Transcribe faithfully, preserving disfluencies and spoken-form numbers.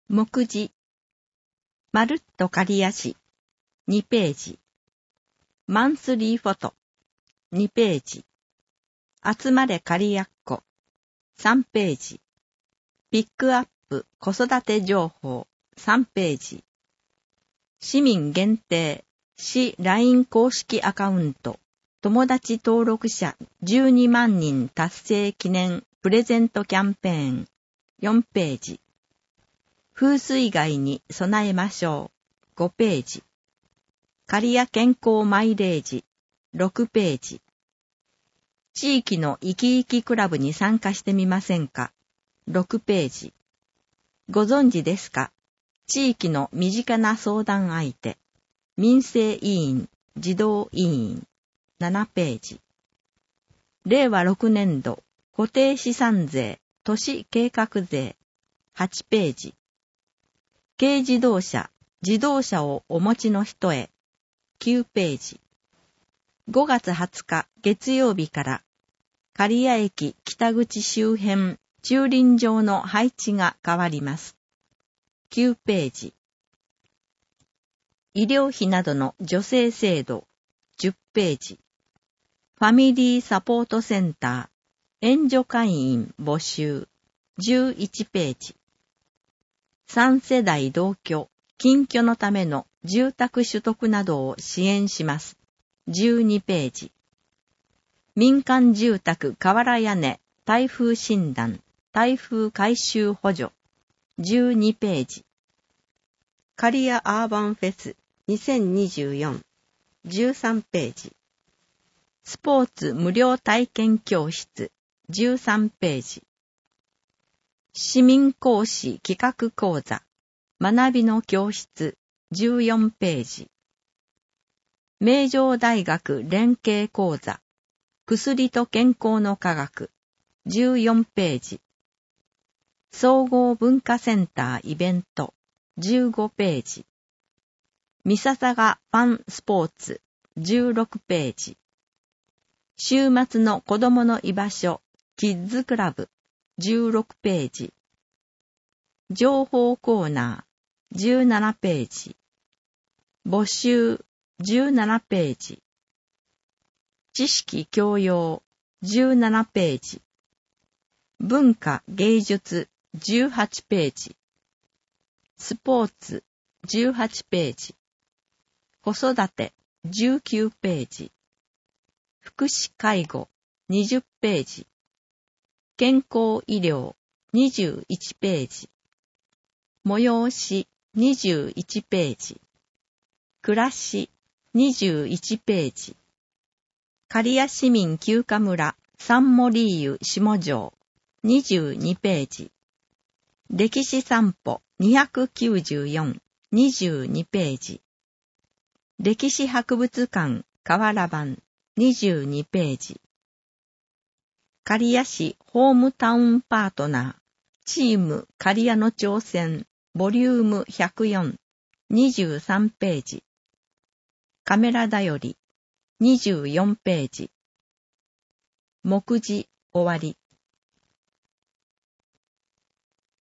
目次。まるっと刈谷市。にページ。マンスリーフォト。にページ。集まれ刈谷っ子。さんページ。ピックアップ子育て情報。さんページ。市民限定。市 ライン 公式アカウント。友達登録者じゅうにまんにん達成記念プレゼントキャンペーン。よんページ。風水害に備えましょう。ごページ。刈谷健康マイレージ。ろくページ。地域の生き生きクラブに参加してみませんか。ろくページ。ご存知ですか。地域の身近な相談相手。民生委員、児童委員。ななページ。れいわろくねんど固定資産税、都市計画税。はちページ。軽自動車、自動車をお持ちの人へ。きゅうページ。ごがつはつか月曜日から刈谷駅北口周辺駐輪場の配置が変わります。きゅうページ。医療費などの助成制度。じゅっページ。ファミリーサポートセンター援助会員募集。じゅういちページ。さん世代同居、近居のための住宅取得などを支援します。じゅうにページ。民間住宅瓦屋根、台風診断、台風改修補助。じゅうにページ。刈谷アーバンフェスにせんにじゅうよん。じゅうさんページ。スポーツ無料体験教室。じゅうさんページ。市民講師企画講座。学びの教室。じゅうよんページ。名城大学連携講座。薬と健康の科学。じゅうよんページ。総合文化センターイベント。じゅうごページ。三笹がファンスポーツ。じゅうろくページ。週末の子供の居場所。キッズクラブ。じゅうろくページ。情報コーナー。じゅうななページ。募集。じゅうななページ。知識教養。じゅうななページ。文化芸術。じゅうはちページ。スポーツ。じゅうはちページ。子育て。じゅうきゅうページ。福祉介護。にじゅっページ。健康医療。にじゅういちページ。催し。にじゅういちページ。暮らし。にじゅういちページ。刈谷市民休暇村。サンモリーユ下城。にじゅうにページ。歴史散歩。にひゃくきゅうじゅうよん。にじゅうにページ。歴史博物館。瓦版。にじゅうにページ。刈谷市ホームタウンパートナー。チーム刈谷の挑戦。ボリュームひゃくよん。にじゅうさんページ。カメラだより。にじゅうよんページ。目次終わり。